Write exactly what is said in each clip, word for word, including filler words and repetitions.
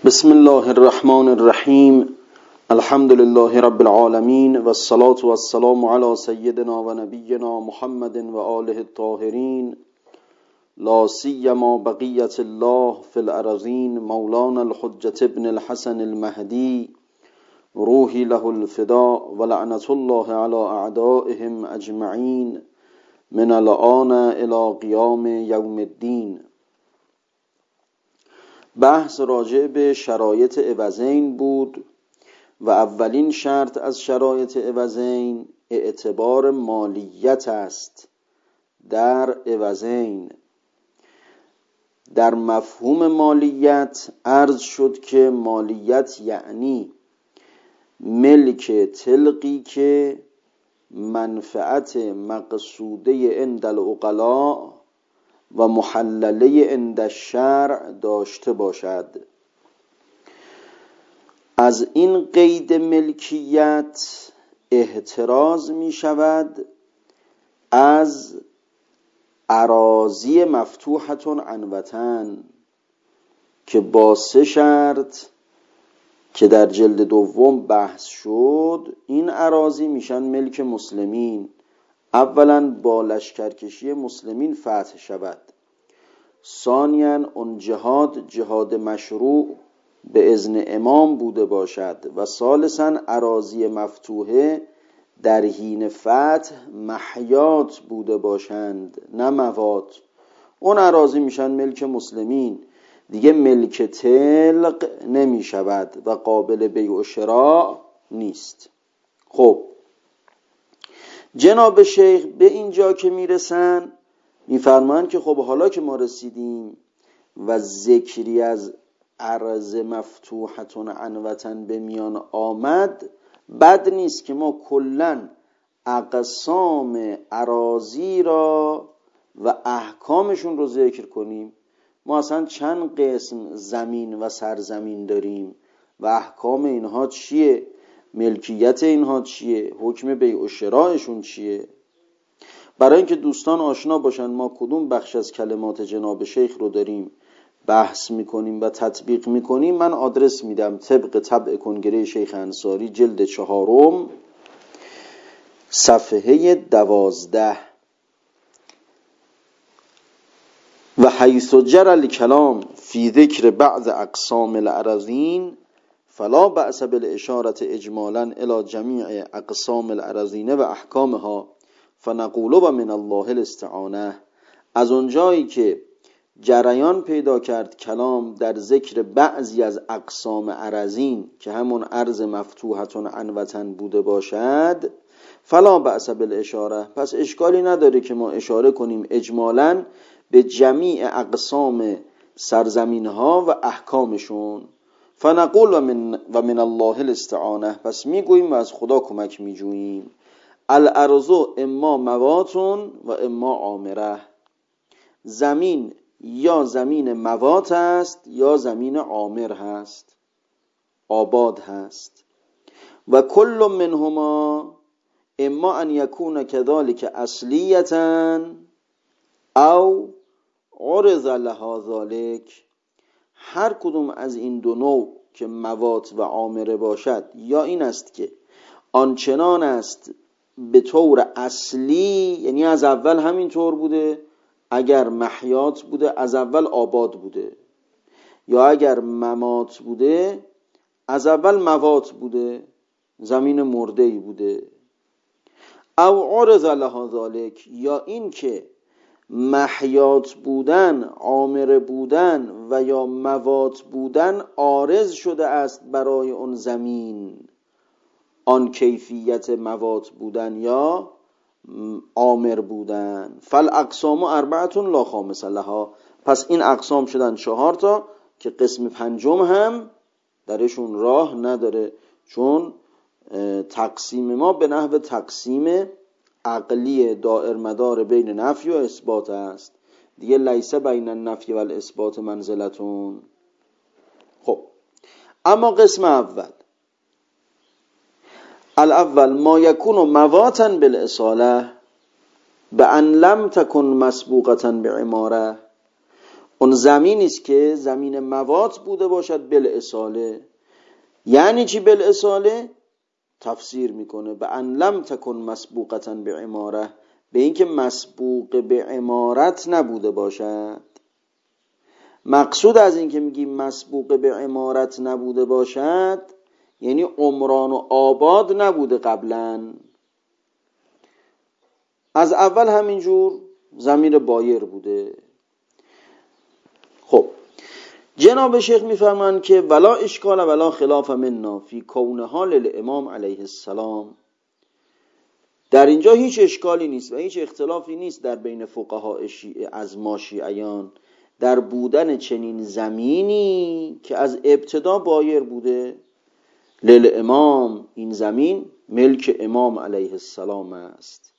بسم الله الرحمن الرحیم. الحمد لله رب العالمین و الصلاة و السلام علی سیدنا و نبینا محمد و آله الطاهرین، لا سیما بقیت الله فی الارضین، مولانا الحجة ابن الحسن المهدی، روحی له الفداء و لعنت الله علی اعدائهم اجمعین من الآن الی قیام یوم الدین. بحث راجع به شرایط عوضین بود و اولین شرط از شرایط عوضین اعتبار مالیت است. در عوضین در مفهوم مالیت عرض شد که مالیت یعنی ملک طلقی که منفعت مقصوده عند العقلاء و محلله عند الشرع داشته باشد. از این قید ملکیت احتراز می شود از اراضی مفتوحتون عن وطن که با سه شرط که در جلد دوم بحث شد این اراضی میشن ملک مسلمین. اولا با لشکرکشی مسلمین فتح شود، ثانیاً اون جهاد جهاد مشروع به اذن امام بوده باشد و ثالثاً اراضی مفتوحه در حین فتح محیات بوده باشند نه موات. اون اراضی میشن ملک مسلمین، دیگه ملک طلق نمی شود و قابل بیع و شراء نیست. خب جناب شیخ به اینجا که میرسن میفرمان که خب حالا که ما رسیدیم و ذکری از ارض مفتوحتون عن وطن به میان آمد، بد نیست که ما کلن اقسام اراضی را و احکامشون رو ذکر کنیم. ما اصلا چند قسم زمین و سرزمین داریم و احکام اینها چیه، ملکیت اینها چیه، حکم بیع و شرایشون چیه، برای اینکه دوستان آشنا باشن ما کدوم بخش از کلمات جناب شیخ رو داریم بحث میکنیم و تطبیق میکنیم. من آدرس میدم طبق طبع کنگره شیخ انصاری جلد چهارم صفحه دوازده. و حیث جرى الکلام فی ذکر بعض اقسام الاراضین فلا بأس بالاشارة اجمالا الى جمیع اقسام الاراضین و احکامها فنقول و من الله الاستعانه. از اونجایی که جریان پیدا کرد کلام در ذکر بعضی از اقسام اراضین که همون ارض مفتوحتون عن وطن بوده باشد، فلا بأس بالاشاره، پس اشکالی نداره که ما اشاره کنیم اجمالا به جمیع اقسام سرزمین ها و احکامشون. فنقول و من, و من الله الاستعانه، پس میگوییم و از خدا کمک میجوییم. الارض اما مواتون و اما عامره، زمین یا زمین موات است یا زمین عامر هست، آباد هست. و کل منهما اما ان یکون کذالک اصلیتا او عرض لها ذالک، هر کدوم از این دو نوع که موات و عامره باشد یا این است که آنچنان است به طور اصلی، یعنی از اول همین طور بوده، اگر محیات بوده از اول آباد بوده، یا اگر ممات بوده از اول موات بوده زمین مرده‌ای بوده. او عرض لها ذالک، یا این که محیات بودن، عامره بودن و یا موات بودن عارض شده است برای اون زمین، آن کیفیت موات بودن یا عامر بودن. فالاقسام اربعتون لا خامس لها، پس این اقسام شدن چهار تا که قسم پنجم هم درشون راه نداره، چون تقسیم ما به نحو تقسیم عقلی دائر مدار بین نفی و اثبات است دیگه. لیس بین النفی و الاثبات منزلتون. خب اما قسم اول، الاول ما یکون مواتا بالاصاله بان لم تکن مسبوقتا بعماره، اون زمینی است که زمین موات بوده باشد بالاصاله. یعنی چی بالاصاله؟ تفسیر میکنه به ان لم تکن مسبوقتا به عماره، به اینکه مسبوق به عمارت نبوده باشد. مقصود از این که میگیم مسبوق به عمارت نبوده باشد یعنی عمران و آباد نبوده قبلا، از اول همینجور ضمیر بایر بوده. خب جناب شیخ میفرمایند که ولا اشکال ولا خلاف منا فی کونها للامام علیه السلام، در اینجا هیچ اشکالی نیست و هیچ اختلافی نیست در بین فقها شیعه از ما شیعیان در بودن چنین زمینی که از ابتدا بایر بوده. للامام، این زمین ملک امام علیه السلام است،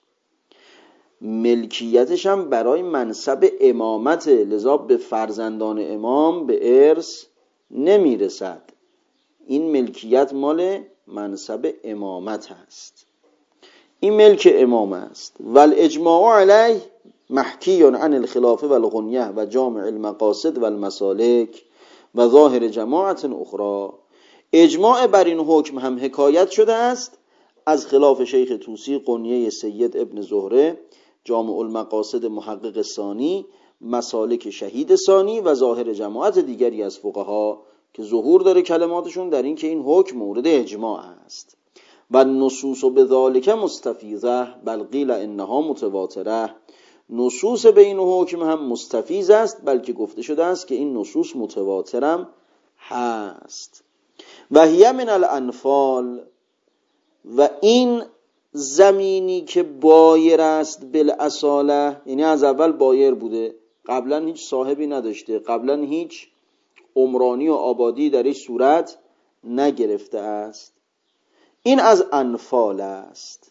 ملکیتش هم برای منصب امامت، لذا به فرزندان امام به ارث نمیرسد. این ملکیت مال منصب امامت هست، این ملک امام است. والاجماع علیه محکی عن الخلافه والغنیه و جامع المقاصد والمسالک و ظاهر جماعت اخرى. اجماع بر این حکم هم حکایت شده است از خلاف شیخ طوسی، غنیه سید ابن زهره، جامع المقاصد محقق ثانی، مسالک شهید ثانی و ظاهر جماعت دیگری از فقها که ظهور داره کلماتشون در این که این حکم مورد اجماع است. و نصوص به ذالک مستفیضه بل قیل انها متواتره، نصوص به این حکم هم مستفیض است بلکه گفته شده است که این نصوص متواترم هست. و هی من الانفال، و این زمینی که بایر است بالاصاله، یعنی از اول بایر بوده، قبلا هیچ صاحبی نداشته، قبلا هیچ عمرانی و آبادی درش صورت نگرفته است، این از انفال است.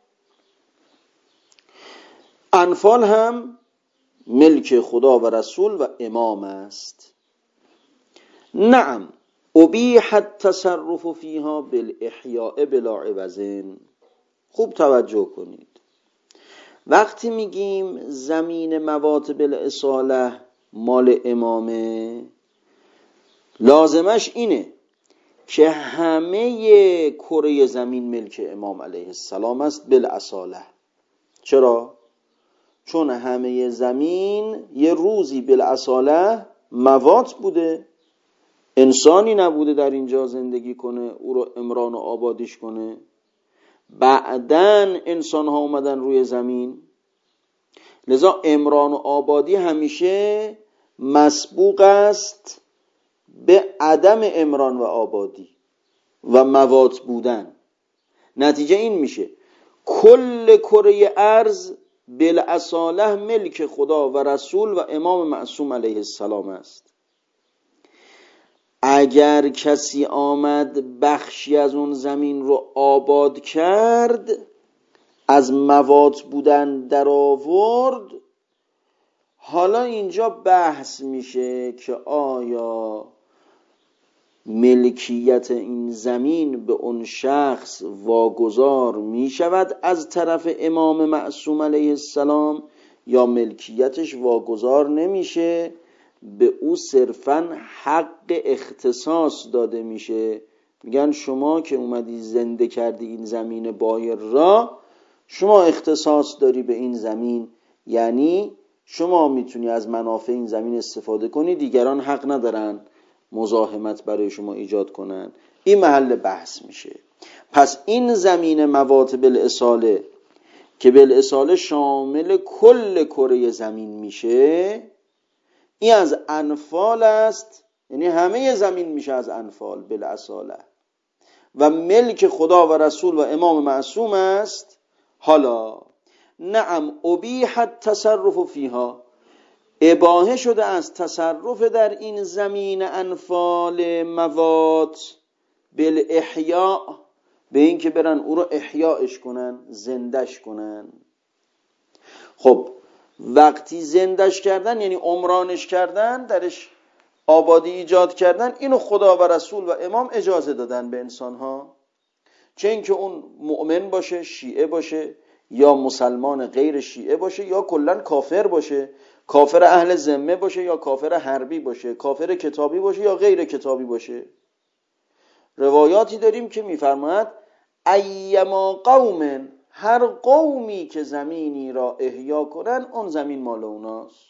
انفال هم ملک خدا و رسول و امام است. نعم ابیح التصرف فیها بالاحیاء بلا عوض. خوب توجه کنید، وقتی میگیم زمین موات بالاصاله مال امامه، لازمش اینه که همه کره زمین ملک امام علیه السلام است بالاصاله. چرا؟ چون همه زمین یه روزی بالاصاله موات بوده، انسانی نبوده در اینجا زندگی کنه، او رو عمران و آبادیش کنه. بعدن انسان ها اومدن روی زمین، لذا عمران و آبادی همیشه مسبوق است به عدم عمران و آبادی و موات بودن. نتیجه این میشه کل کره ارض بالاصاله ملک خدا و رسول و امام معصوم علیه السلام است. اگر کسی آمد بخشی از اون زمین رو آباد کرد، از موات بودن در آورد، حالا اینجا بحث میشه که آیا ملکیت این زمین به اون شخص واگذار میشود از طرف امام معصوم علیه السلام یا ملکیتش واگذار نمیشه، به او صرفاً حق اختصاص داده میشه. میگن شما که اومدی زنده کردی این زمین بایر را، شما اختصاص داری به این زمین، یعنی شما میتونی از منافع این زمین استفاده کنی، دیگران حق ندارن مزاحمت برای شما ایجاد کنن. این محل بحث میشه. پس این زمین موات بالاصاله که بالاصاله شامل کل کره زمین میشه، این از انفال است، یعنی همه زمین میشه از انفال بالاصاله و ملک خدا و رسول و امام معصوم است. حالا نعم ابیح التصرف فیها، اباحه شده از تصرف در این زمین انفال موات بالاحیاء، به این که برن او رو احیاءش کنن، زندش کنن. خب وقتی زندش کردن یعنی عمرانش کردن، درش آبادی ایجاد کردن، اینو خدا و رسول و امام اجازه دادن به انسانها، چه اینکه اون مؤمن باشه، شیعه باشه، یا مسلمان غیر شیعه باشه، یا کلن کافر باشه. کافر اهل ذمه باشه یا کافر حربی باشه، کافر کتابی باشه یا غیر کتابی باشه. روایاتی داریم که میفرماید ایما قوم، هر قومی که زمینی را احیا کنن اون زمین مال اوناست.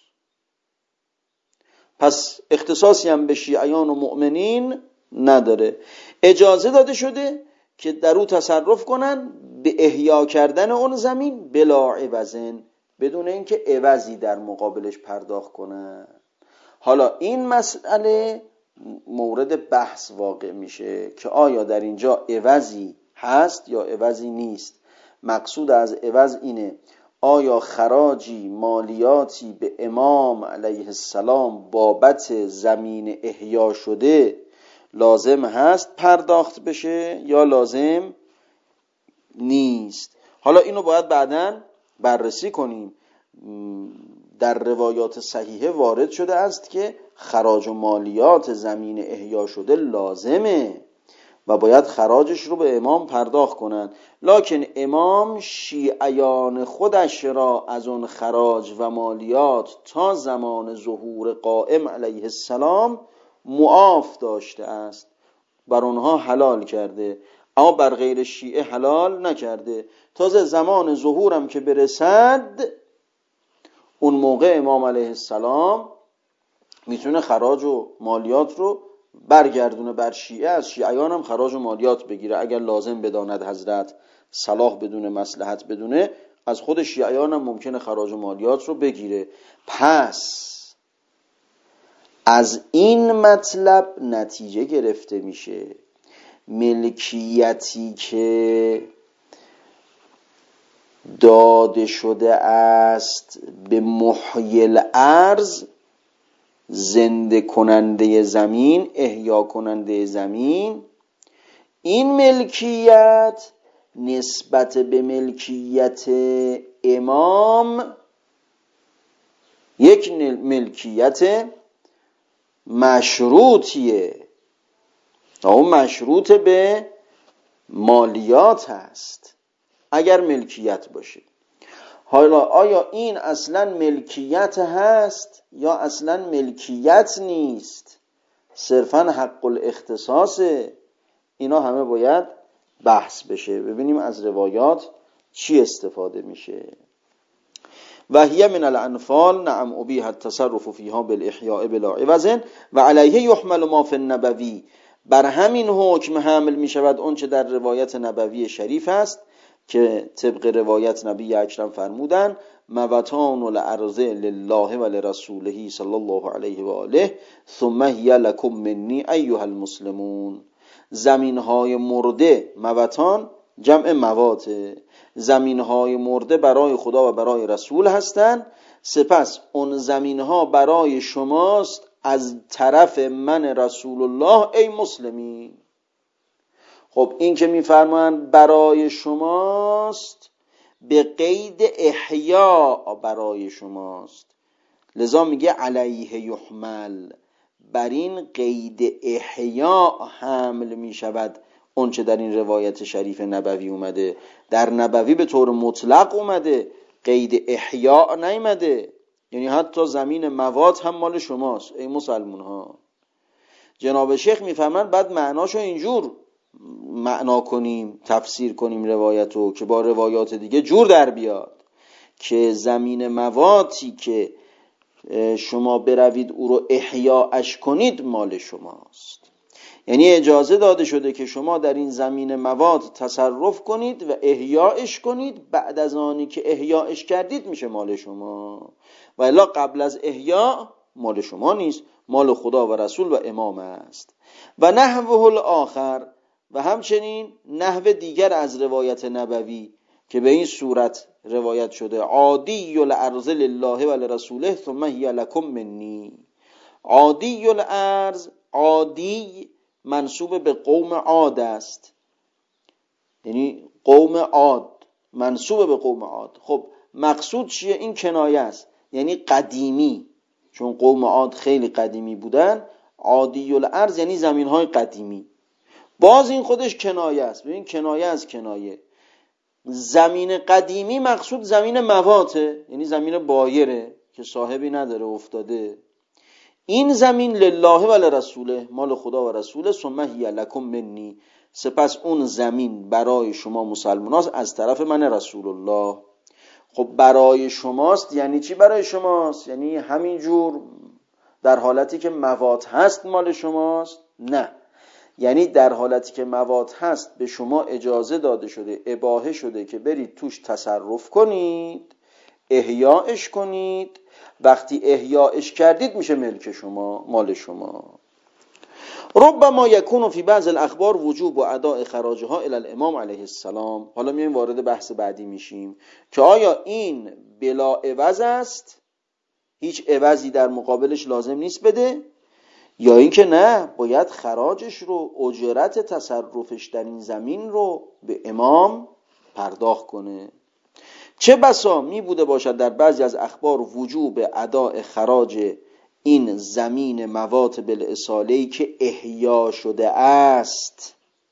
پس اختصاصی هم به شیعیان و مؤمنین نداره. اجازه داده شده که در او تصرف کنن به احیا کردن اون زمین بلا عوضن، بدون اینکه عوضی در مقابلش پرداخت کنن. حالا این مسئله مورد بحث واقع میشه که آیا در اینجا عوضی هست یا عوضی نیست. مقصود از عوض اینه آیا خراجی، مالیاتی به امام علیه السلام بابت زمین احیا شده لازم هست پرداخت بشه یا لازم نیست. حالا اینو باید بعداً بررسی کنیم. در روایات صحیحه وارد شده است که خراج و مالیات زمین احیا شده لازمه و باید خراجش رو به امام پرداخت کنن، لکن امام شیعیان خودش را از اون خراج و مالیات تا زمان ظهور قائم علیه السلام معاف داشته است، بر اونها حلال کرده، اما بر غیر شیعه حلال نکرده. تازه زمان ظهورم که برسد اون موقع امام علیه السلام میتونه خراج و مالیات رو برگردونه بر شیعه، از شیعیان هم خراج و مالیات بگیره اگر لازم بداند حضرت، صلاح بدونه، مصلحت بدونه، از خود شیعیان هم ممکنه خراج و مالیات رو بگیره. پس از این مطلب نتیجه گرفته میشه ملکیتی که داده شده است به محیی الارض، زنده کننده زمین، احیا کننده زمین، این ملکیت نسبت به ملکیت امام یک ملکیت مشروطیه، اون مشروط به مالیات هست اگر ملکیت باشه. حالا آیا این اصلا ملکیت هست یا اصلا ملکیت نیست، صرفا حق الاختصاصه؟ اینا همه باید بحث بشه، ببینیم از روایات چی استفاده میشه. و هی من الانفال نعم ابیح التصرف فیها بالاحیاء بلا عوض و علیه یحمل ما فی النبوی، بر همین حکم حمل میشود اون چه در روایت نبوی شریف است که طبق روایت نبی اکرم فرمودن موتان الارض لله و لرسوله صلی الله علیه و آله ثم هی لکم منی ایها المسلمون. زمینهای مرده، موتان جمع مواته، زمینهای مرده برای خدا و برای رسول هستند، سپس اون زمینها برای شماست از طرف من رسول الله ای مسلمین. خب این که میفرمایند برای شماست به قید احیا برای شماست، لذا میگه علیه یحمل، بر این قید احیا حمل میشود اون چه در این روایت شریف نبوی اومده. در نبوی به طور مطلق اومده، قید احیا نیامده، یعنی حتی زمین موات هم مال شماست ای مسلمون ها. جناب شیخ میفهمند بعد معناشو اینجور معنا کنیم، تفسیر کنیم روایتو که با روایات دیگه جور در بیاد که زمین مواتی که شما بروید او رو احیاش کنید مال شماست. یعنی اجازه داده شده که شما در این زمین موات تصرف کنید و احیاش کنید، بعد از آنی که احیاش کردید میشه مال شما، و الا قبل از احیا مال شما نیست، مال خدا و رسول و امام است. و نحوه الاخر، و همچنین نحو دیگر از روایت نبوی که به این صورت روایت شده عادی الارض لله و لرسوله ثم هی لکم منی. عادی الارض، عادی منسوب به قوم عاد است، یعنی قوم عاد منسوب به قوم عاد. خب مقصود چیه؟ این کنایه است، یعنی قدیمی، چون قوم عاد خیلی قدیمی بودن. عادی الارض یعنی زمین های قدیمی، باز این خودش کنایه است. ببین کنایه از کنایه، زمین قدیمی مقصود زمین مواته، یعنی زمین بایره که صاحبی نداره افتاده، این زمین لله و لرسوله، مال خدا و رسوله، ثم هی لکم منی، سپس اون زمین برای شما مسلماناست از طرف من رسول الله. خب برای شماست یعنی چی برای شماست؟ یعنی همینجور در حالتی که مواد هست مال شماست؟ نه، یعنی در حالتی که مواد هست به شما اجازه داده شده، اباحه شده که برید توش تصرف کنید، احیاءش کنید. وقتی احیاءش کردید میشه ملک شما، مال شما. ربما یکون فی بعض الاخبار وجوب و اداء خراجها الی الامام علیه السلام. حالا میایم وارد بحث بعدی میشیم که آیا این بلا عوض است، هیچ عوضی در مقابلش لازم نیست بده، یا اینکه نه باید خراجش رو، اجرت تصرفش در این زمین رو به امام پرداخت کنه. چه بسا می بوده باشد در بعضی از اخبار وجوب اداء خراج این زمین موات بالاصاله‌ای که احیا شده است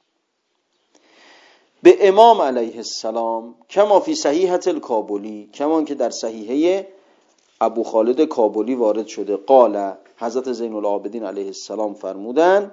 به امام علیه السلام، کما فی صحیحة الکابلی، کمان که در صحیحه ابو خالد کابلی وارد شده. قال، حضرت زین العابدین علیه السلام فرمودن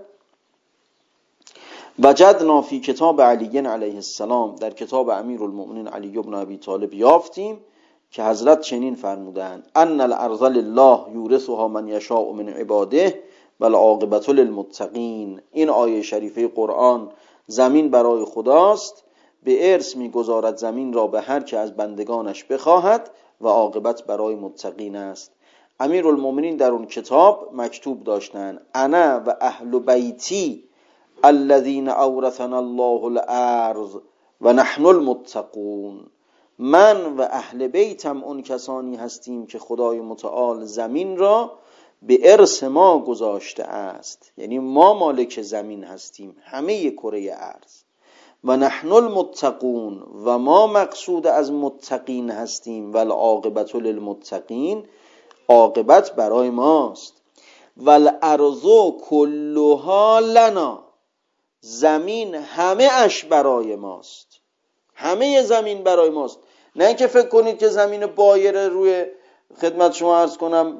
وجدنا فی کتاب علی علیه السلام، در کتاب امیرالمؤمنین علی بن ابی طالب یافتیم که حضرت چنین فرمودند ان الارض لله یورثها من یشاء من عباده والعاقبة للمتقین. این آیه شریفه قرآن، زمین برای خداست، به ارث میگذارد زمین را به هر که از بندگانش بخواهد و عاقبت برای متقین است. امیرالمؤمنین در اون کتاب مکتوب داشتن انا و اهل بیتی الذین اورثنا الله الارض و نحن المتقون، من و اهل بیتم اون کسانی هستیم که خدای متعال زمین را به ارث ما گذاشته است، یعنی ما مالک زمین هستیم، همه کره ارض. و نحن المتقون، و ما مقصود از متقین هستیم. و العاقبة للمتقین، عاقبت برای ماست. و الارض کلها لنا، زمین همه اش برای ماست، همه زمین برای ماست. نه اینکه فکر کنید که زمین بایر روی خدمت شما عرض کنم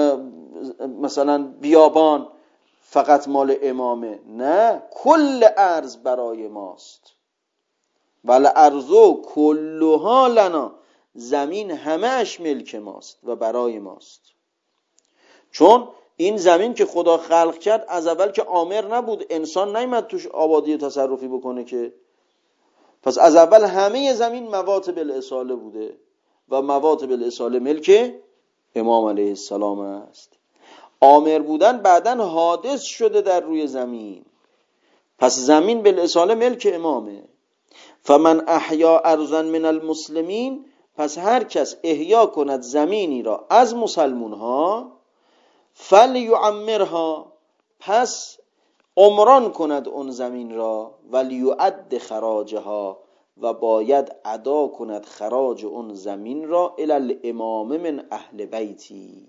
مثلا بیابان فقط مال امامه، نه، کل ارض برای ماست. ول ارض کلها لنا، زمین همه اش ملک ماست و برای ماست. چون این زمین که خدا خلق کرد از اول که آمر نبود، انسان نیامد توش آبادی و تصرفی بکنه که، پس از اول همه زمین موات بالاصاله بوده و موات بالاصاله ملک امام علیه السلام است. آمر بودن بعدن حادث شده در روی زمین، پس زمین بالاصاله ملک امامه. فمن احیا ارضا من المسلمین، پس هر کس احیا کند زمینی را از مسلمون ها، فلیعمرها، پس عمران کند اون زمین را، ولیؤد خراجها، و باید ادا کند خراج اون زمین را، الی الامام من اهل بیتی،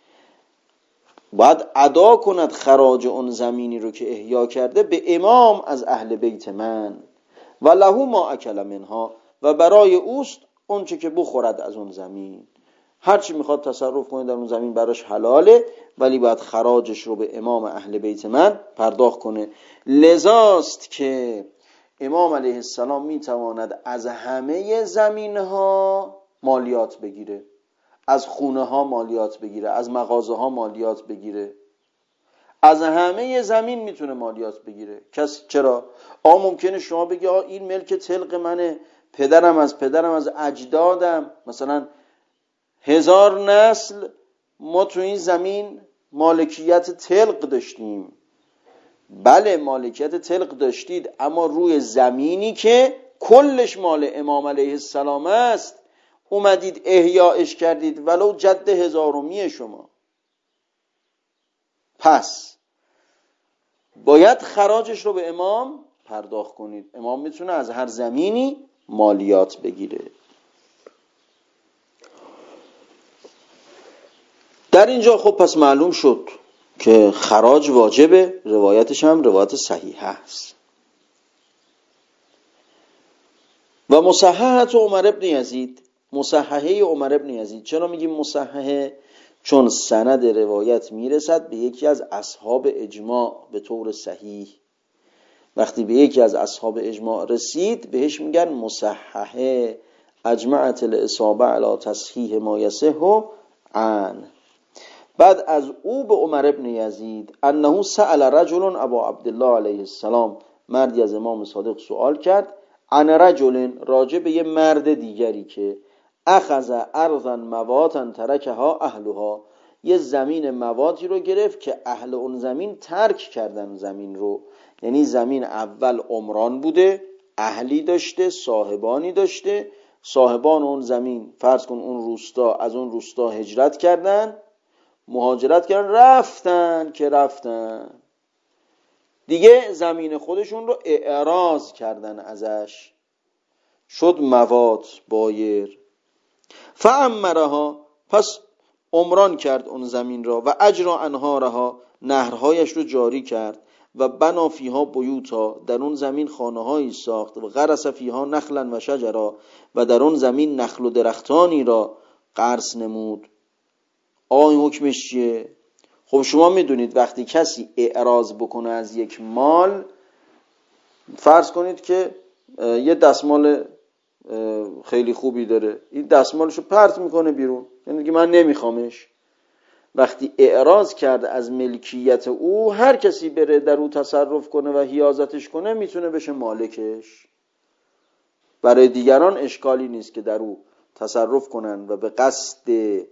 باید ادا کند خراج اون زمینی رو که احیا کرده به امام از اهل بیت من. و له ما اکل منها، و برای اوست اون چه که بخورد از اون زمین. هر چی میخواد تصرف کنه در اون زمین براش حلاله، ولی باید خراجش رو به امام اهل بیت من پرداخت کنه. لذاست که امام علیه السلام میتواند از همه زمین ها مالیات بگیره، از خونه ها مالیات بگیره، از مغازه ها مالیات بگیره، از همه زمین میتونه مالیات بگیره. کس چرا؟ آ ممکنه شما بگی آ این ملک طلق منه، پدرم از پدرم از اجدادم، مثلا هزار نسل ما تو این زمین مالکیت طلق داشتیم. بله مالکیت طلق داشتید، اما روی زمینی که کلش مال امام علیه السلام است اومدید احیاءش کردید، ولو جد هزارمی شما. پس باید خراجش رو به امام پرداخت کنید. امام میتونه از هر زمینی مالیات بگیره. در اینجا خب پس معلوم شد که خراج واجبه، روایتش هم روایت صحیحه است. و مصححه عمر ابن یزید، مصححه عمر ابن یزید. چرا میگیم مصححه؟ چون سند روایت میرسد به یکی از اصحاب اجماع به طور صحیح. وقتی به یکی از اصحاب اجماع رسید بهش میگن مصححه، اجمعت الاصابه علی تصحیح ما یصح عن. بعد از او به عمر ابن یزید انه سأل رجل ابا عبدالله علیه السلام، مردی از امام صادق سوال کرد، عن رجل، راجع به یه مرد دیگری که اخذ ارضا مواتا ترکها اهلها، یه زمین موادی رو گرفت که اهل اون زمین ترک کردن زمین رو. یعنی زمین اول عمران بوده، اهلی داشته، صاحبانی داشته، صاحبان اون زمین فرض کن اون روستا از اون روستا هجرت کردن، مهاجرت کردن، رفتن که رفتن دیگه زمین خودشون رو اعراض کردن ازش، شد مواد بایر. فعمرها، پس عمران کرد اون زمین را، و اجرا انهارها، نهرهایش رو جاری کرد، و بنا فیها بیوتا، در اون زمین خانه‌هایی ساخت، و غرس فیها نخلا و شجرا، و در اون زمین نخل و درختانی را غرس نمود. آقای حکمش چیه؟ خب شما میدونید وقتی کسی اعراض بکنه از یک مال، فرض کنید که یه دستمال خیلی خوبی داره، این دستمالشو پرت میکنه بیرون، یعنی که من نمیخوامش. وقتی اعراض کرده از ملکیت او، هر کسی بره در او تصرف کنه و حیازتش کنه میتونه بشه مالکش. برای دیگران اشکالی نیست که در او تصرف کنن و به قصد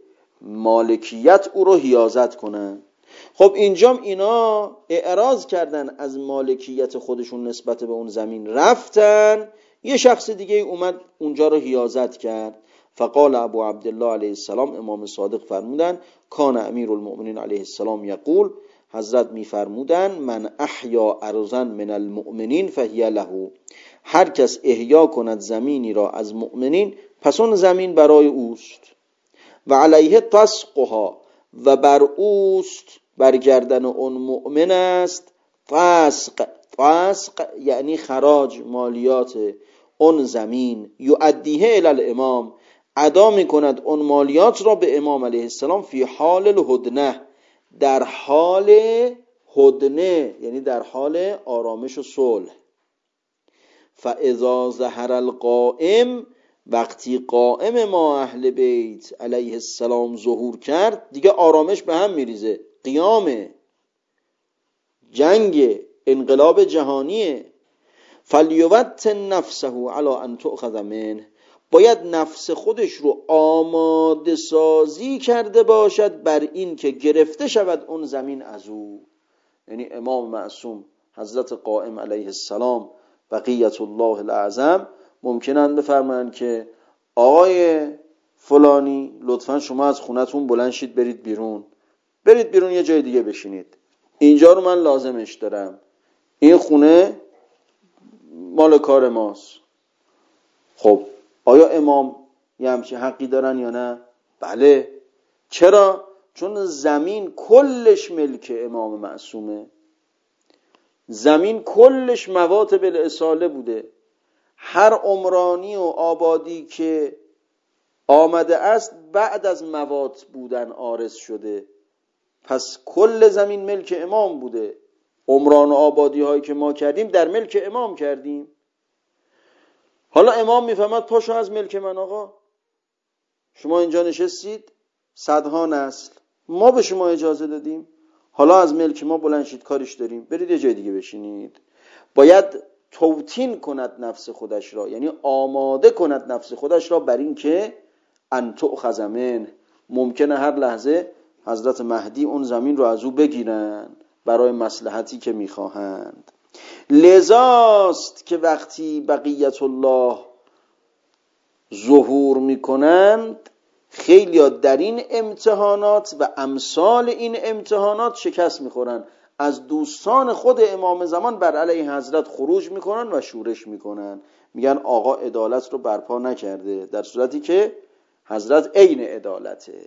مالکیت او رو حیازت کنن. خب اینجام اینا اعراض کردن از مالکیت خودشون نسبت به اون زمین، رفتن یه شخص دیگه اومد اونجا رو حیازت کرد. فقال ابو عبدالله علیه السلام، امام صادق فرمودن، کان امیر المؤمنین علیه السلام یقول، حضرت می فرمودن، من احیا ارضا من المؤمنین فهی له، هر کس احیا کند زمینی را از مؤمنین پس اون زمین برای اوست. و علیه تسقها، و بر اوست برگردن اون مؤمن است، فسق، فسق یعنی خراج، مالیات اون زمین، یؤدیه الی الامام، ادا می کند اون مالیات را به امام علیه السلام، فی حال الهدنه، در حال هدنه یعنی در حال آرامش و صلح. فاذا ظهر القائم، وقتی قائم ما اهل بیت علیه السلام ظهور کرد، دیگه آرامش به هم میریزه، قیام جنگ انقلاب جهانیه. فلیوطن نفسه علی ان تؤخذ منه، باید نفس خودش رو آماده سازی کرده باشد بر این که گرفته شود اون زمین از او. یعنی امام معصوم حضرت قائم علیه السلام بقیت الله الاعظم ممکنن بفرمایند که آقای فلانی لطفا شما از خونتون بلند شید برید بیرون، برید بیرون یه جای دیگه بشینید، اینجا رو من لازمش دارم، این خونه مال کار ماست. خب آیا امام یه همچین حقی دارن یا نه؟ بله. چرا؟ چون زمین کلش ملک امام معصومه، زمین کلش موات بالاصاله بوده، هر عمرانی و آبادی که آمده است بعد از موات بودن آرز شده، پس کل زمین ملک امام بوده. عمران و آبادی هایی که ما کردیم در ملک امام کردیم. حالا امام میفهمد پاشو از ملک من آقا، شما اینجا نشستید صدها نسل، ما به شما اجازه دادیم، حالا از ملک ما بلند شید، کارش داریم، برید یه جای دیگه بشینید. باید توطین کند نفس خودش را، یعنی آماده کند نفس خودش را بر این که ان تؤخذ منه، ممکنه هر لحظه حضرت مهدی اون زمین رو از او بگیرن برای مصلحتی که میخواهند. لذاست که وقتی بقیت الله ظهور میکنند، خیلی ها در این امتحانات و امثال این امتحانات شکست میخورن، از دوستان خود امام زمان بر علیه حضرت خروج میکنن و شورش میکنن، میگن آقا عدالت رو برپا نکرده، در صورتی که حضرت عین عدالته.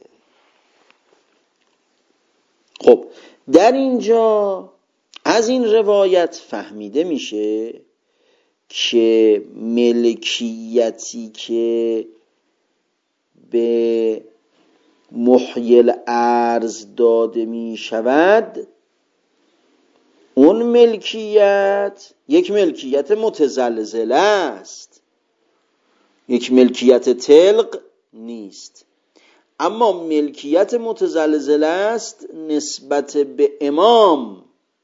خب در اینجا از این روایت فهمیده میشه که ملکیتی که به محیی الارض داده می شود، اون ملکیت یک ملکیت متزلزله است، یک ملکیت طلق نیست. اما ملکیت متزلزله است نسبت به امام،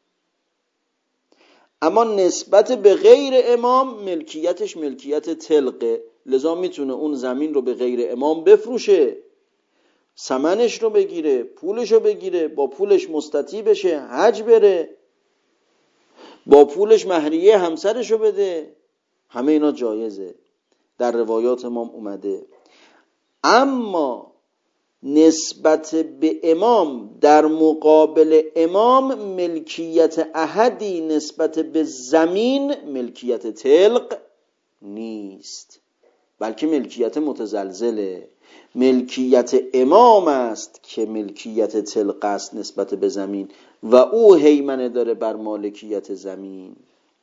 اما نسبت به غیر امام ملکیتش ملکیت طلقه. لذا میتونه اون زمین رو به غیر امام بفروشه، ثمنش رو بگیره، پولش رو بگیره، با پولش مستطیع بشه، حج بره، با پولش مهریه همسرش رو بده. همه اینا جایزه، در روایات امام اومده. اما نسبت به امام، در مقابل امام ملکیت احدی نسبت به زمین ملکیت طلق نیست، بلکه ملکیت متزلزله. ملکیت امام است که ملکیت طلق است نسبت به زمین و او هیمنه داره بر مالکیت زمین.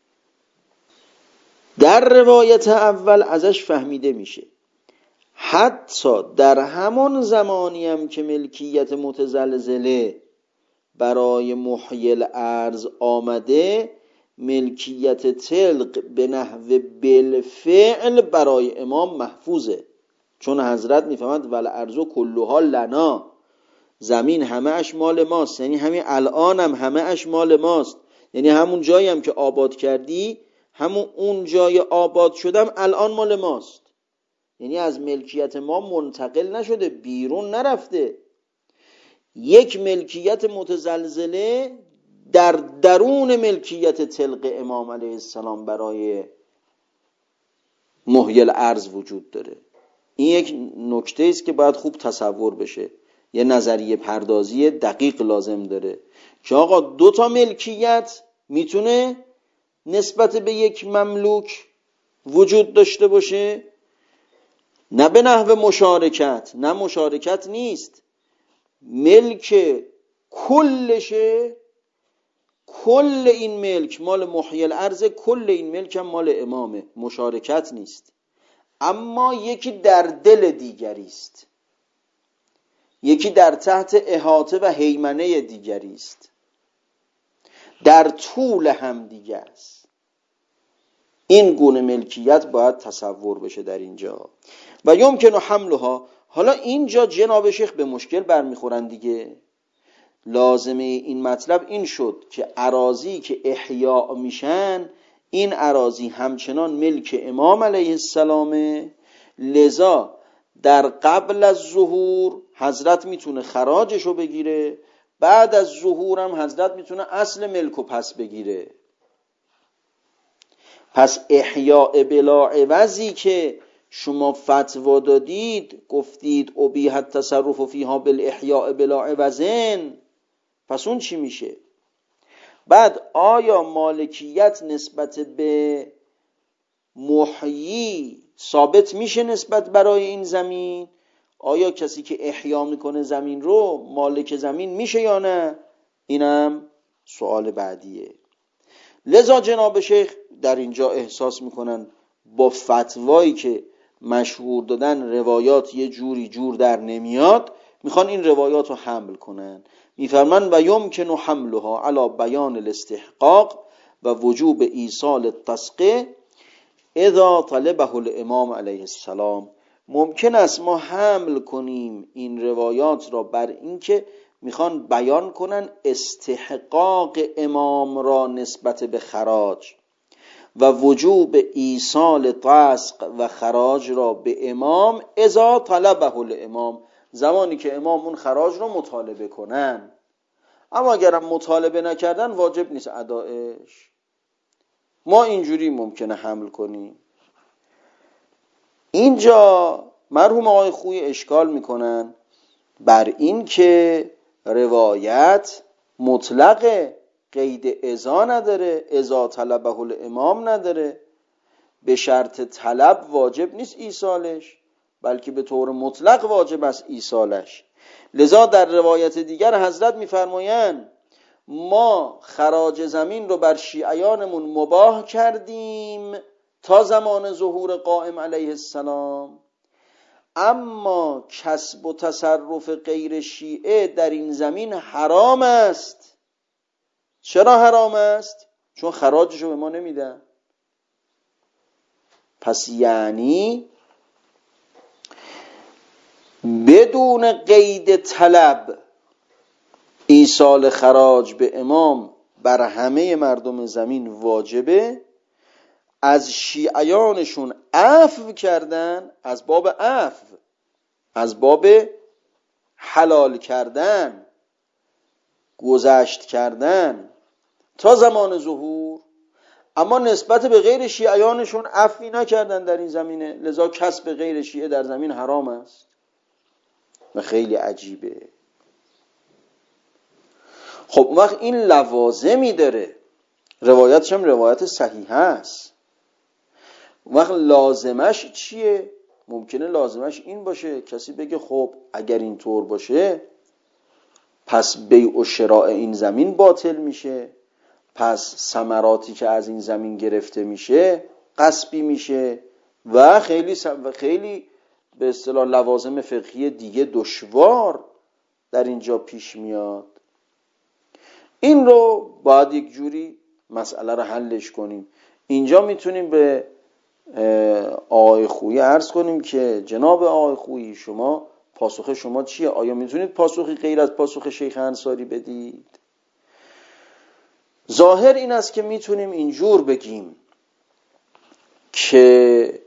در روایت اول ازش فهمیده میشه حتی در همون زمانی هم که ملکیت متزلزله برای محیی الارض آمده، ملکیت طلق به نحو بالفعل برای امام محفوظه، چون حضرت میفهمد والارض کلها لنا، زمین همه اش مال ماست، یعنی همین الان هم همه اش مال ماست، یعنی همون جایی هم که آباد کردی، همون اون جای آباد شدم الان مال ماست، یعنی از ملکیت ما منتقل نشده، بیرون نرفته. یک ملکیت متزلزله در درون ملکیت طلق امام علیه السلام برای محیی الارض وجود داره. این یک نکته است که باید خوب تصور بشه، یه نظریه پردازی دقیق لازم داره که آقا دو تا ملکیت میتونه نسبت به یک مملوک وجود داشته باشه، نه به نحو مشارکت، نه مشارکت نیست، ملک کلشه، کل این ملک مال محیی الارض، کل این ملک هم مال امامه، مشارکت نیست. اما یکی در دل دیگری است، یکی در تحت احاطه و هیمنه دیگری است، در طول هم دیگه است. این گونه ملکیت باید تصور بشه در اینجا. و یمکن حملها، حالا اینجا جناب شیخ به مشکل برمیخورن دیگه. لازمه این مطلب این شد که اراضی که احیا میشن، این اراضی همچنان ملک امام علیه السلامه، لذا در قبل از ظهور حضرت میتونه خراجشو بگیره، بعد از ظهور هم حضرت میتونه اصل ملکو پس بگیره. پس احیاء بلا عوضی که شما فتوا دادید، گفتید ابیح التصرف فیها بالاحیاء بلا عوضن، پس اون چی میشه؟ بعد آیا مالکیت نسبت به محیی ثابت میشه نسبت برای این زمین؟ آیا کسی که احیا میکنه زمین رو مالک زمین میشه یا نه؟ اینم سوال بعدیه. لذا جناب شیخ در اینجا احساس میکنن با فتوایی که مشهور دادن روایات یه جوری جور در نمیاد، میخوان این روایات رو حمل کنن. میفرمان و یمکن حملها علی بیان الاستحقاق و وجوب ایصال التسقیه اذا طلبه الامام علیه السلام. ممکن است ما حمل کنیم این روایات را بر اینکه میخوان بیان کنن استحقاق امام را نسبت به خراج و وجوب ایصال تسق و خراج را به امام اذا طلبه الامام، زمانی که امام اون خراج را مطالبه کنن. اما اگرم مطالبه نکردن واجب نیست ادایش. ما اینجوری ممکنه حمل کنیم. اینجا مرحوم آقای خویی اشکال میکنن بر این که روایت مطلق قید ازا نداره، ازا طلبه الامام نداره، به شرط طلب واجب نیست ایصالش، بلکه به طور مطلق واجب است ایصالش. لذا در روایت دیگر حضرت میفرمایند ما خراج زمین رو بر شیعیانمون مباح کردیم تا زمان ظهور قائم علیه السلام، اما کسب و تصرف غیر شیعه در این زمین حرام است. چرا حرام است؟ چون خراجشو به ما نمیدن. پس یعنی بدون قید طلب ایصال خراج به امام بر همه مردم زمین واجبه. از شیعیانشون عفو کردن، از باب عفو، از باب حلال کردن، گذشت کردن تا زمان ظهور، اما نسبت به غیر شیعیانشون عفوی نکردن در این زمینه، لذا کسب غیر شیعه در زمین حرام است. و خیلی عجیبه. خب اون وقت این لوازمی داره، روایتش هم روایت صحیحه است. اون وقت لازمش چیه؟ ممکنه لازمش این باشه کسی بگه خب اگر این طور باشه پس بیع و شراء این زمین باطل میشه، پس ثمراتی که از این زمین گرفته میشه غصبی میشه و خیلی خیلی به اصطلاح لوازم فقهی دیگه دشوار در اینجا پیش میاد. این رو باید یک جوری مسئله رو حلش کنیم. اینجا میتونیم به آقای خویی عرض کنیم که جناب آقای خویی شما پاسخ شما چیه؟ آیا میتونید پاسخی غیر از پاسخ شیخ انصاری بدید؟ ظاهر این است که میتونیم اینجور بگیم که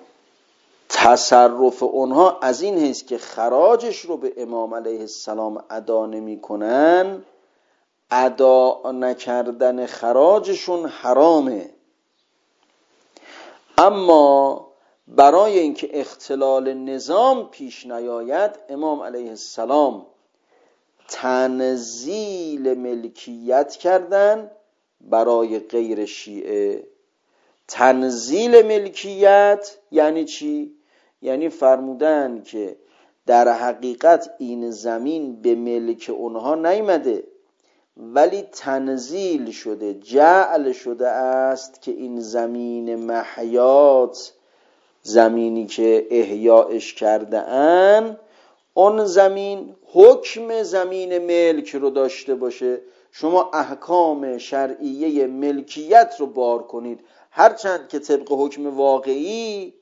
تصرف اونها از این حیث که خراجش رو به امام علیه السلام ادا نمی کنن، ادا نکردن خراجشون حرامه. اما برای اینکه اختلال نظام پیش نیاید امام علیه السلام تنزیل ملکیت کردن برای غیر شیعه. تنزیل ملکیت یعنی چی؟ یعنی فرمودن که در حقیقت این زمین به ملک اونها نیامده ولی تنزیل شده، جعل شده است که این زمین محیات، زمینی که احیاش کرده ان، اون زمین حکم زمین ملک رو داشته باشه. شما احکام شرعیه ملکیت رو بار کنید، هرچند که طبق حکم واقعی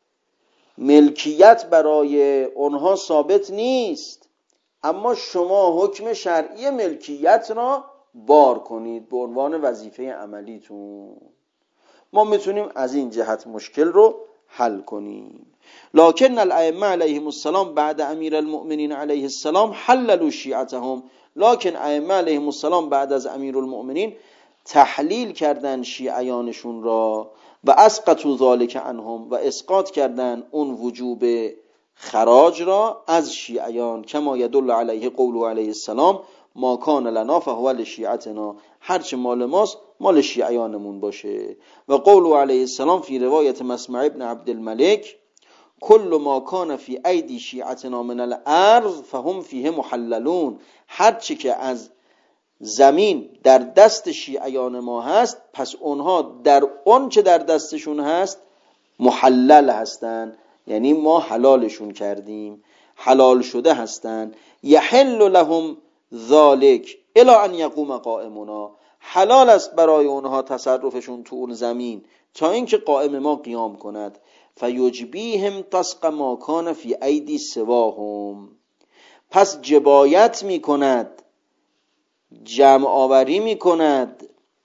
ملکیت برای اونها ثابت نیست، اما شما حکم شرعی ملکیت را بار کنید به عنوان وظیفه عملیتون. ما میتونیم از این جهت مشکل رو حل کنیم. لکن الائمه علیهم السلام بعد امیر المؤمنین علیه السلام حللوا شیعتهم. لکن ائمه علیهم السلام بعد از امیر المؤمنین تحلیل کردن شیعیانشون را و اسقطوا ذلک عنهم، و اسقاط کردن اون وجوب خراج را از شیعیان. کما یدل علیه قوله علیه السلام ما کان لنا فهو لشیعتنا، هرچه مال ماست مال شیعیانمون باشه. و قوله علیه السلام فی روایت مسمع ابن عبدالملک کل ما کان فی ایدی شیعتنا من الارض فهم فیه محللون، هرچه که از زمین در دست شیعیان ما هست پس اونها در اون چه در دستشون هست محلل هستن، یعنی ما حلالشون کردیم، حلال شده هستن. یحل لهم ذالک الی ان یقوم قائمنا، حلال است برای اونها تصرفشون تو اون زمین تا اینکه قائم ما قیام کند. فیجبیهم طسق ما کان فی ایدی سواهم، پس جبایت می کند، جمع آوری می کند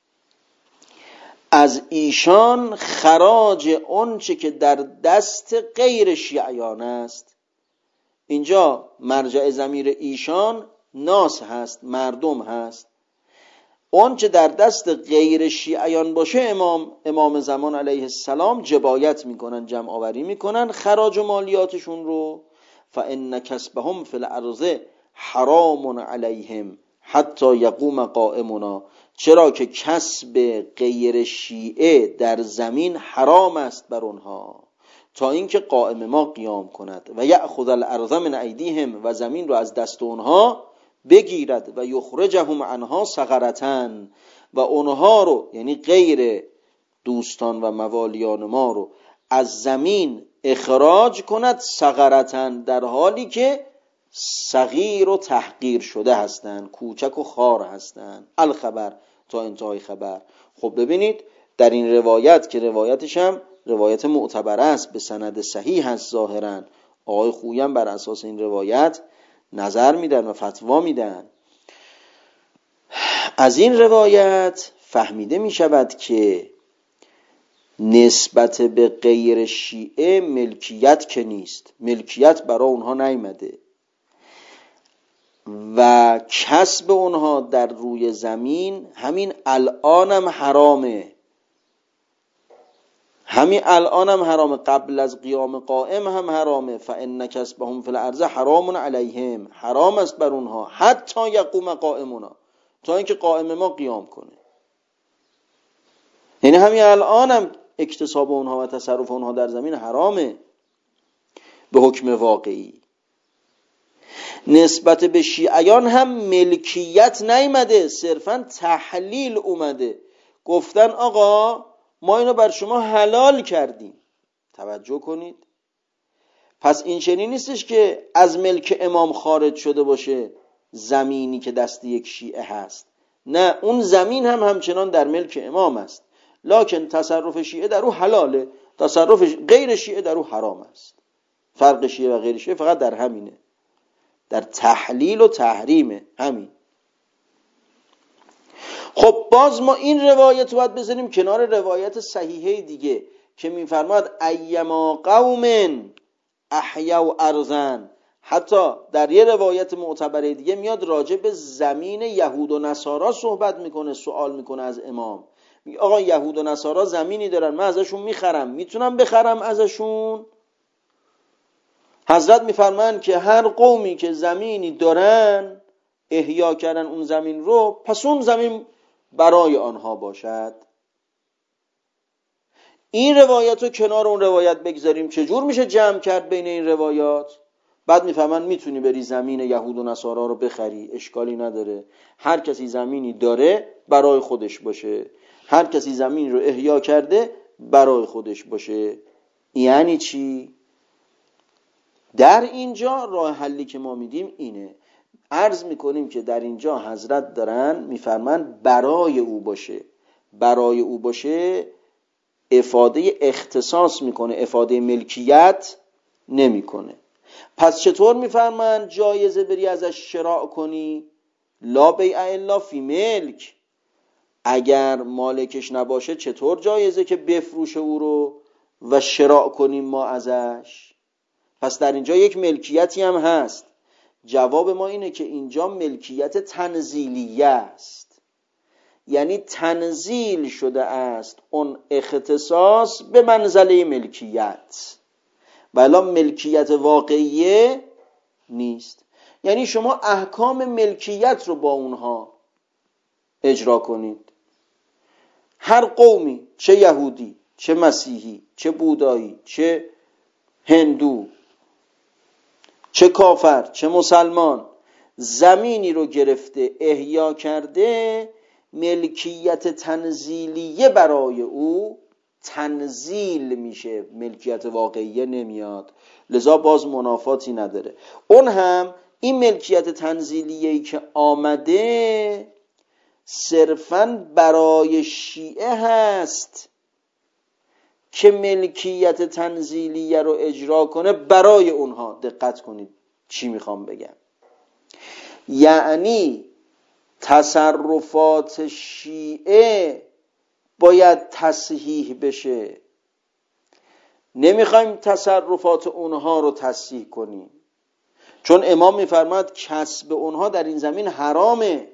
از ایشان خراج اون چه که در دست غیر شیعیان است. اینجا مرجع ضمیر ایشان ناس هست، مردم هست. اون چه در دست غیر شیعیان باشه امام امام زمان علیه السلام جبایت میکنن، جمع آوری میکنن خراج و مالیاتشون رو. فان کسبهم فی الارض حرام علیهم حتی یقوم قائمنا، چرا که کسب غیر شیعه در زمین حرام است بر اونها تا اینکه قائم ما قیام کند. و یأخذ الارض من ایدیهم، و زمین رو از دست اونها بگیرد. و یخرجهم عنها صغرتن، و اونها رو یعنی غیر دوستان و موالیان ما رو از زمین اخراج کند صغرتن، در حالی که صغیر و تحقیر شده هستند، کوچک و خوار هستند. الخبر تا انتهای خبر. خب ببینید در این روایت که روایتش هم روایت معتبر است، به سند صحیح هست ظاهرا، آقای خویی هم بر اساس این روایت نظر میدن و فتوا میدن. از این روایت فهمیده می شود که نسبت به غیر شیعه ملکیت که نیست، ملکیت برای اونها نیامده و کسب اونها در روی زمین همین الانم حرامه، همین الانم حرامه، قبل از قیام قائم هم حرامه. فان کسبهم فی الارض حرام علیهم، حرام است بر اونها حتی یقوم قائمنا، تا اینکه قائم ما قیام کنه. یعنی همین الانم اکتساب اونها و تصرف اونها در زمین حرامه به حکم واقعی. نسبت به شیعیان هم ملکیت نیامده، صرفا تحلیل اومده، گفتن آقا ما اینو بر شما حلال کردیم. توجه کنید، پس این چنین نیستش که از ملک امام خارج شده باشه زمینی که دست یک شیعه هست، نه، اون زمین هم همچنان در ملک امام است، لکن تصرف شیعه در او حلاله، تصرف غیر شیعه در او حرام است. فرق شیعه و غیر شیعه فقط در همینه، در تحلیل و تحریمه، همین. خب باز ما این روایت رو باید بذاریم کنار روایت صحیحه دیگه که میفرماد ایما قوم احیوا ارضا. حتی در یه روایت معتبره دیگه میاد راجع به زمین یهود و نصارا صحبت میکنه، سوال میکنه از امام، میگه آقا یهود و نصارا زمینی دارن، من ازشون میخرم، میتونم بخرم ازشون؟ حضرت میفرمان که هر قومی که زمینی دارن احیا کردن اون زمین رو، پس اون زمین برای آنها باشد. این روایت رو کنار اون روایت بگذاریم، چجور میشه جمع کرد بین این روایات؟ بعد میفهمن میتونی بری زمین یهود و نصارا رو بخری، اشکالی نداره، هر کسی زمینی داره برای خودش باشه، هر کسی زمین رو احیا کرده برای خودش باشه. یعنی چی؟ در اینجا راه حلی که ما میدیم اینه، عرض میکنیم که در اینجا حضرت دارن میفرمان برای او باشه. برای او باشه افاده اختصاص میکنه، افاده ملکیت نمیکنه. پس چطور میفرمان جایزه بری ازش شراء کنی؟ لا بیع الا فی ملک. اگر مالکش نباشه چطور جایزه که بفروشه او رو و شراء کنیم ما ازش؟ پس در اینجا یک ملکیتی هم هست. جواب ما اینه که اینجا ملکیت تنزیلیه است، یعنی تنزیل شده است اون اختصاص به منزله ملکیت، ولی ملکیت واقعیه نیست. یعنی شما احکام ملکیت رو با اونها اجرا کنید. هر قومی، چه یهودی، چه مسیحی، چه بودایی، چه هندو، چه کافر، چه مسلمان، زمینی رو گرفته احیا کرده، ملکیت تنزیلیه برای او تنزیل میشه، ملکیت واقعیه نمیاد. لذا باز منافاتی نداره. اون هم این ملکیت تنزیلیه‌ای که آمده صرفاً برای شیعه هست که ملکیت تنزیلیه رو اجرا کنه برای اونها. دقت کنید چی میخوام بگم، یعنی تصرفات شیعه باید تصحیح بشه، نمیخوایم تصرفات اونها رو تصحیح کنیم، چون امام میفرماد کسب اونها در این زمین حرامه.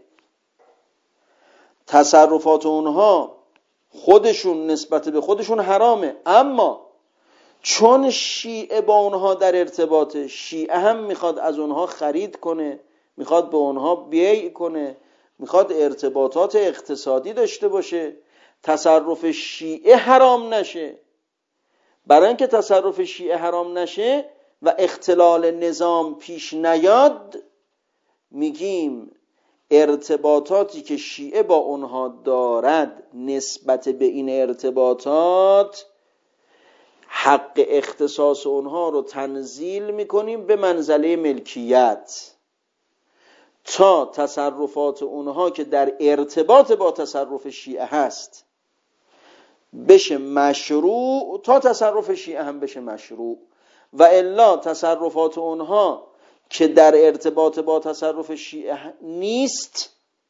تصرفات اونها خودشون نسبت به خودشون حرامه، اما چون شیعه با اونها در ارتباطه، شیعه هم میخواد از اونها خرید کنه، میخواد به اونها بیع کنه، میخواد ارتباطات اقتصادی داشته باشه، تصرف شیعه حرام نشه. برای اینکه تصرف شیعه حرام نشه و اختلال نظام پیش نیاد، میگیم ارتباطاتی که شیعه با اونها دارد نسبت به این ارتباطات حق اختصاص اونها رو تنزیل میکنیم به منزله ملکیت تا تصرفات اونها که در ارتباط با تصرف شیعه هست بشه مشروع، تا تصرف شیعه هم بشه مشروع، و الا تصرفات اونها که در ارتباط با تصرف شیعه نیست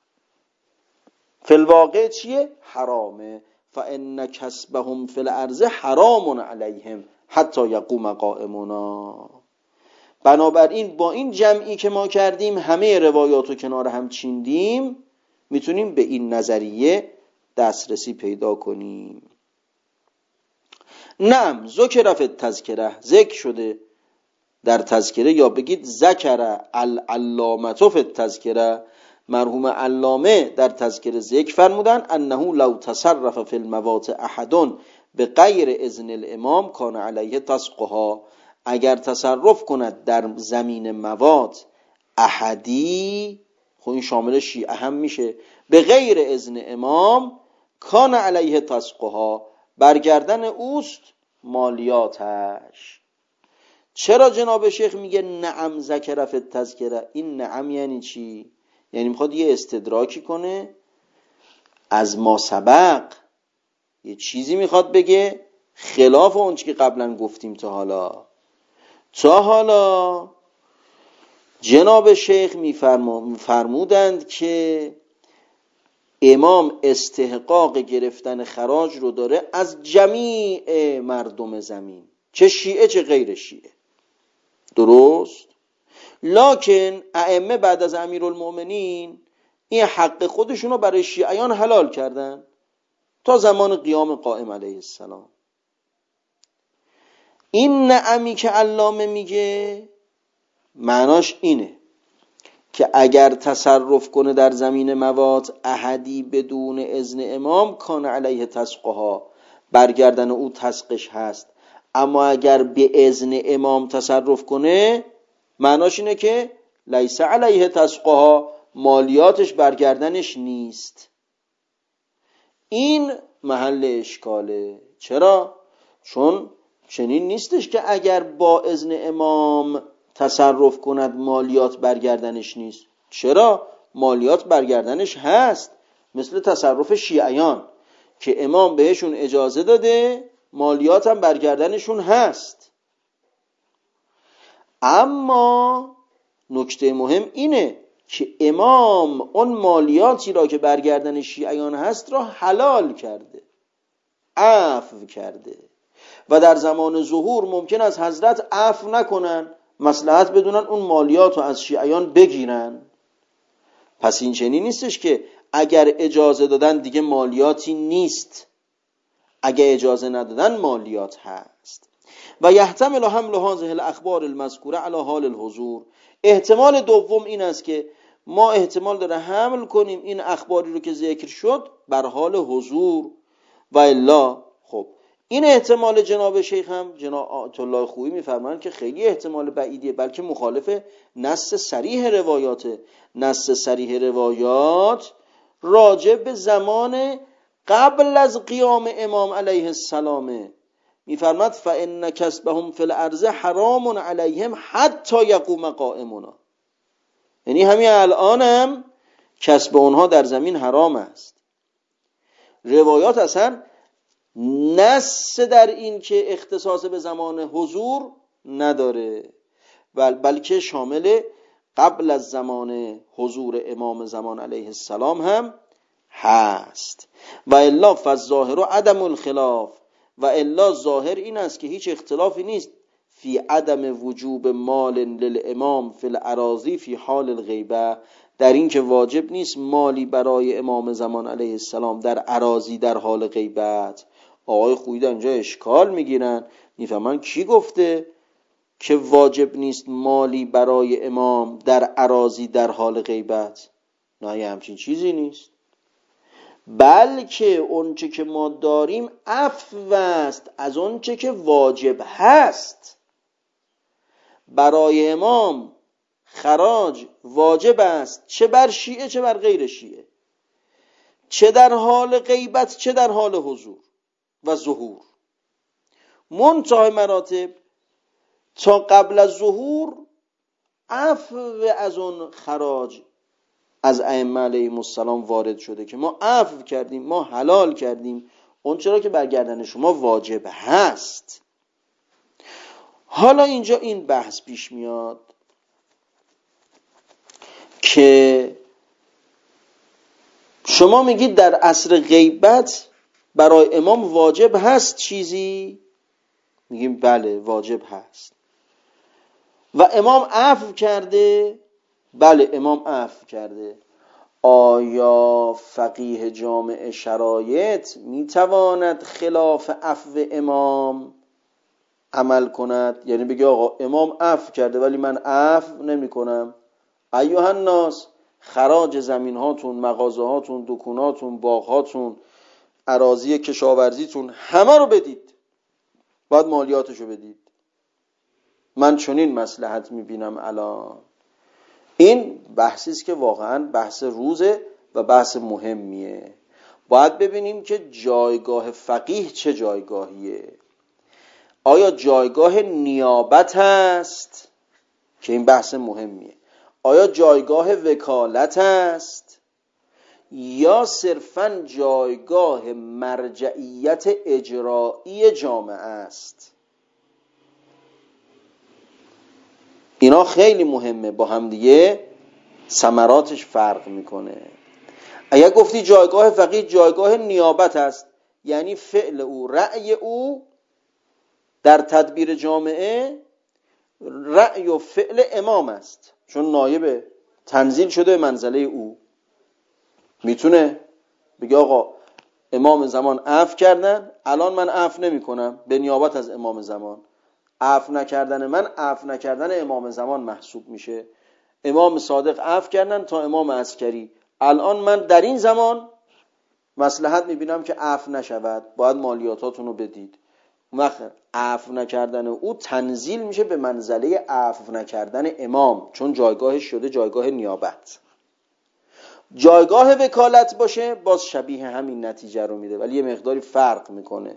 فی الواقع چیه؟ حرامه. فان کسبهم فی الارض حرام علیهم حتی یقوم قائمنا. بنابراین با این جمعی که ما کردیم، همه روایات رو کنار هم چیندیم، میتونیم به این نظریه دسترسی پیدا کنیم. نعم ذکر فی التذکره، ذکر شده در تذکره، یا بگید ذکر العلامة فی التذکره، مرحوم علامه در تذکره ذکر فرمودن انه لو تصرف فی المواطع احد به غیر اذن الامام کان علیه تسقها. اگر تصرف کند در زمین مواد احدی، خب این شامل شیعه هم میشه، به غیر اذن امام کان علیه تسقها، برگردن اوست مالیاتش. چرا جناب شیخ میگه نعم ذکر فی التذکره؟ این نعم یعنی چی؟ یعنی میخواد یه استدراکی کنه از ما سبق، یه چیزی میخواد بگه خلاف اون چی که قبلا گفتیم. تا حالا تا حالا جناب شیخ میفرمودند که امام استحقاق گرفتن خراج رو داره از جمیع مردم زمین، چه شیعه چه غیر شیعه. درست؟ لکن ائمه بعد از امیرالمؤمنین این حق خودشون رو برای شیعیان حلال کردن تا زمان قیام قائم علیه السلام. این نعمی که علامه میگه معناش اینه که اگر تصرف کنه در زمین مواد احدی بدون اذن امام کان علیه تسقها، برگردن او تسقش هست. اما اگر به اذن امام تصرف کنه معناش اینه که لیس علیه تسقها، مالیاتش برگردنش نیست. این محل اشکاله. چرا؟ چون چنین نیستش که اگر با اذن امام تصرف کند مالیات برگردنش نیست. چرا؟ مالیات برگردنش هست، مثل تصرف شیعیان که امام بهشون اجازه داده، مالیات هم برگردنشون هست. اما نکته مهم اینه که امام اون مالیاتی را که برگردن شیعیان هست را حلال کرده، عفو کرده، و در زمان ظهور ممکن است حضرت عفو نکنن، مصلحت بدونن اون مالیات رو از شیعیان بگیرن. پس این چنین نیستش که اگر اجازه دادن دیگه مالیاتی نیست، اگر اجازه ندادن مالیات هست. و یحتمل حمل هذه الاخبار المذکوره علی حال الحضور. احتمال دوم این است که ما احتمال داره حمل کنیم این اخباری رو که ذکر شد بر حال حضور، و الا خب این احتمال جناب شیخ هم جناب آیت الله خویی میفرمایند که خیلی احتمال بعیدیه، بلکه مخالف نص صریح روایات. نص صریح روایات راجع به زمان قبل از قیام امام علیه السلام میفرماد فان کسبهم فی الارض حرام علیهم حتی یقوم قائمنا. یعنی همین الانم کسب اونها در زمین حرام است. روایات اصلا نص در این که اختصاص به زمان حضور نداره، بل بلکه شامل قبل از زمان حضور امام زمان علیه السلام هم هست. و الا فالظاهر عدم الخلاف، و الا ظاهر این است که هیچ اختلافی نیست فی عدم وجوب مال للامام فی الاراضی فی حال الغیبه، در این که واجب نیست مالی برای امام زمان علیه السلام در اراضی در حال غیبت. آقای خویی اینجا اشکال میگیرن، میفهمن کی گفته که واجب نیست مالی برای امام در اراضی در حال غیبت؟ نه، یه همچین چیزی نیست، بلکه اونچه که ما داریم عفو است از اونچه که واجب هست. برای امام خراج واجب است، چه بر شیعه چه بر غیر شیعه، چه در حال غیبت چه در حال حضور و ظهور. منتهای مراتب تا قبل از ظهور عفو از اون خراج از ائمه علیهم السلام وارد شده که ما عفو کردیم، ما حلال کردیم اون چرا که برگردن شما واجب هست. حالا اینجا این بحث پیش میاد که شما میگید در عصر غیبت برای امام واجب هست چیزی؟ میگیم بله واجب هست. و امام عفو کرده؟ بله امام عفو کرده. آیا فقیه جامع شرایط میتواند خلاف عفو امام عمل کند؟ یعنی بگه آقا امام عفو کرده ولی من عفو نمی کنم. ایها الناس، خراج زمین هاتون، مغازه هاتون، دکوناتون، باغ هاتون، اراضی کشاورزیتون همه رو بدید، باید مالیاتشو بدید. من چنین مصلحت میبینم الان. این بحثی است که واقعا بحث روزه و بحث مهمیه. باید ببینیم که جایگاه فقیه چه جایگاهیه. آیا جایگاه نیابت هست که این بحث مهمیه؟ آیا جایگاه وکالت هست یا صرفاً جایگاه مرجعیت اجرایی جامعه است؟ اینا خیلی مهمه، با هم دیگه ثمراتش فرق میکنه. اگر گفتی جایگاه فقیه جایگاه نیابت است، یعنی فعل او، رأی او در تدبیر جامعه رأی و فعل امام است، چون نایب تنزیل شده منزله او. میتونه بگه آقا امام زمان عفو کردن، الان من عفو نمی کنم به نیابت از امام زمان. عفو نکردن من عفو نکردن امام زمان محسوب میشه. امام صادق عفو کردن تا امام عسکری، الان من در این زمان مصلحت میبینم که عفو نشود، باید مالیاتاتون رو بدید. وقت عفو نکردن او تنزیل میشه به منزله عفو نکردن امام، چون جایگاهش شده جایگاه نیابت. جایگاه وکالت باشه باز شبیه همین نتیجه رو میده، ولی یه مقداری فرق میکنه.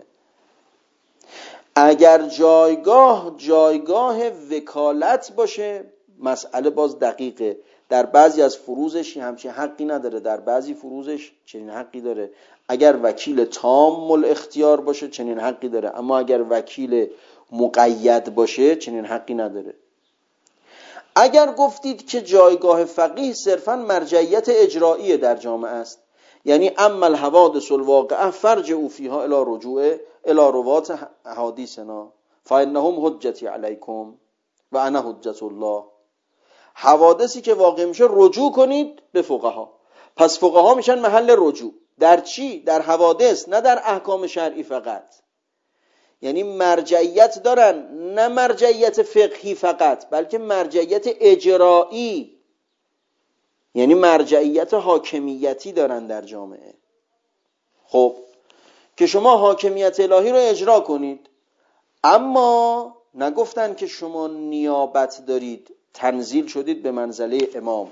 اگر جایگاه جایگاه وکالت باشه مسئله باز دقیقه. در بعضی از فروزش همچین حقی نداره، در بعضی فروزش چنین حقی داره. اگر وکیل تام الاختیار باشه چنین حقی داره، اما اگر وکیل مقید باشه چنین حقی نداره. اگر گفتید که جایگاه فقیه صرفاً مرجعیت اجرایی در جامعه است، یعنی اما الحوادث الواقعه فرجعوا فیها الی رجوع الی روات احادیثنا فانهم حجتی علیکم و انا حجت الله. حوادثی که واقع میشه رجوع کنید به فقها. پس فقها میشن محل رجوع. در چی؟ در حوادث، نه در احکام شرعی فقط. یعنی مرجعیت دارن، نه مرجعیت فقهی فقط، بلکه مرجعیت اجرایی، یعنی مرجعیت حاکمیتی دارن در جامعه. خب که شما حاکمیت الهی رو اجرا کنید، اما نگفتن که شما نیابت دارید، تنزیل شدید به منزله امام.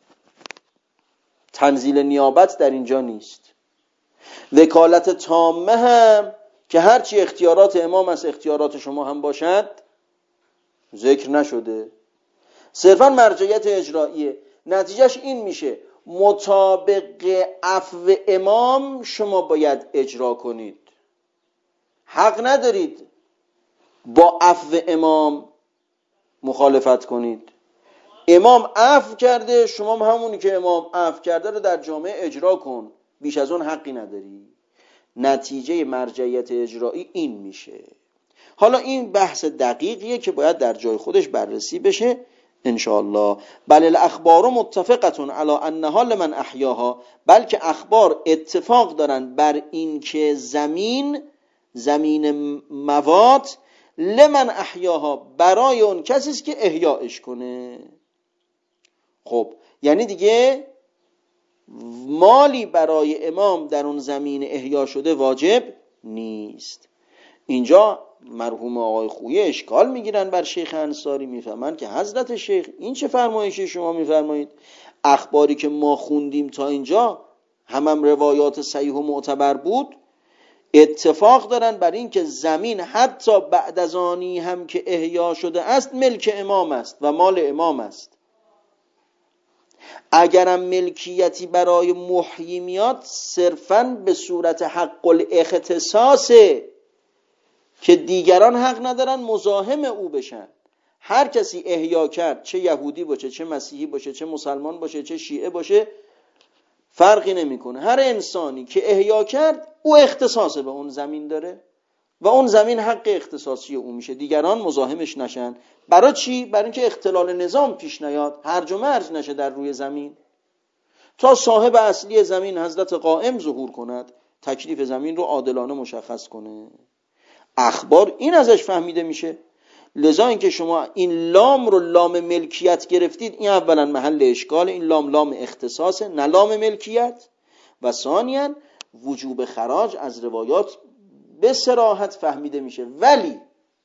تنزیل نیابت در اینجا نیست. وکالت تامه هم که هرچی اختیارات امام از اختیارات شما هم باشد ذکر نشده، صرفا مرجعیت اجراییه. نتیجهش این میشه مطابق عفو امام شما باید اجرا کنید. حق ندارید با عفو امام مخالفت کنید. امام عفو کرده، شما هم همونی که امام عفو کرده رو در جامعه اجرا کن، بیش از اون حقی نداری. نتیجه مرجعیت اجرایی این میشه. حالا این بحث دقیقیه که باید در جای خودش بررسی بشه انشاءالله. بل الاخبار متفقتون علی انها لمن احیاها، بلکه اخبار اتفاق دارن بر این که زمین زمین مواد لمن احیاها برای اون کسی است که احیاش کنه. خب یعنی دیگه مالی برای امام در اون زمین احیا شده واجب نیست. اینجا مرحوم آقای خویی اشکال میگیرن بر شیخ انصاری، میفهمن که حضرت شیخ این چه فرمایشی شما میفرمایید؟ اخباری که ما خوندیم تا اینجا هم هم روایات صحیح و معتبر بود، اتفاق دارن بر این که زمین حتی بعد از آنی هم که احیا شده است ملک امام است و مال امام است. اگرم ملکیتی برای محیی میاد صرفاً به صورت حق الاختصاصه که دیگران حق ندارن مزاحم او بشن. هر کسی احیا کرد، چه یهودی باشه، چه مسیحی باشه، چه مسلمان باشه، چه شیعه باشه، فرقی نمیکنه. هر انسانی که احیا کرد او اختصاص به اون زمین داره و اون زمین حق اختصاصی او میشه، دیگران مزاحمش نشن. برای چی؟ برای اینکه اختلال نظام پیش نیاد، هرج و مرج نشه در روی زمین، تا صاحب اصلی زمین حضرت قائم ظهور کند، تکلیف زمین رو عادلانه مشخص کنه. اخبار این ازش فهمیده میشه. لذا اینکه شما این لام رو لام ملکیت گرفتید، این اولا محل اشکال. این لام لام اختصاصه نه لام ملکیت. و ثانیاً وجوب خراج از روایات به صراحت فهمیده میشه. ولی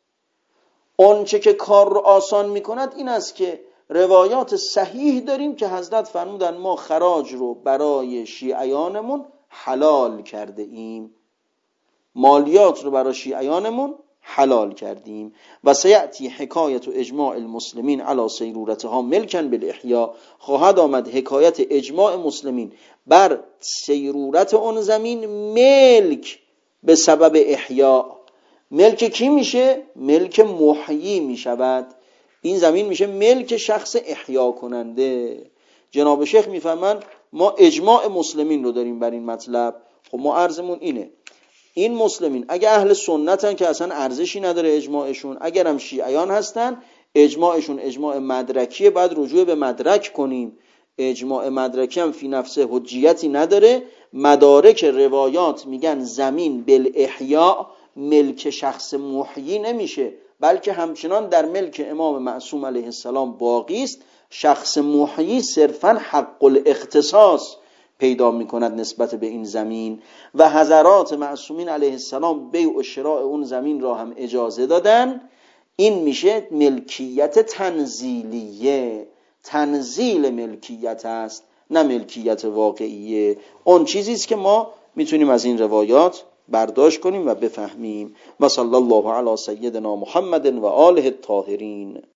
اونچه که کار رو آسان میکند این است که روایات صحیح داریم که حضرت فرمودن ما خراج رو برای شیعیانمون حلال کرده ایم، مالیات رو برای شیعیانمون حلال کردیم. و سیأتی حکایت و اجماع المسلمین علی سیرورتها ملکن بالاحیا، خواهد آمد حکایت اجماع مسلمین بر سیرورت اون زمین ملک به سبب احیا. ملک کی میشه؟ ملک محیی میشود. این زمین میشه ملک شخص احیا کننده. جناب شیخ میفهمن ما اجماع مسلمین رو داریم بر این مطلب. خب ما عرضمون اینه، این مسلمین اگه اهل سنتن که اصلا ارزشی نداره اجماعشون، اگر هم شیعیان هستن اجماعشون اجماع مدرکیه، باید رجوع به مدرک کنیم. اجماع مدرکی هم فی نفسه حجیتی نداره. مدارک روایات میگن زمین بالاحیا ملک شخص محیی نمیشه، بلکه همچنان در ملک امام معصوم علیه السلام باقی است. شخص محیی صرفاً حق الاختصاص پیدا میکند نسبت به این زمین و حضرات معصومین علیه السلام بیع و شراء اون زمین را هم اجازه دادن. این میشه ملکیت تنزیلیه، تنزیل ملکیت است نه ملکیت واقعیه. اون چیزی است که ما میتونیم از این روایات برداشت کنیم و بفهمیم. و صلی الله علی سیدنا محمد و آله الطاهرین.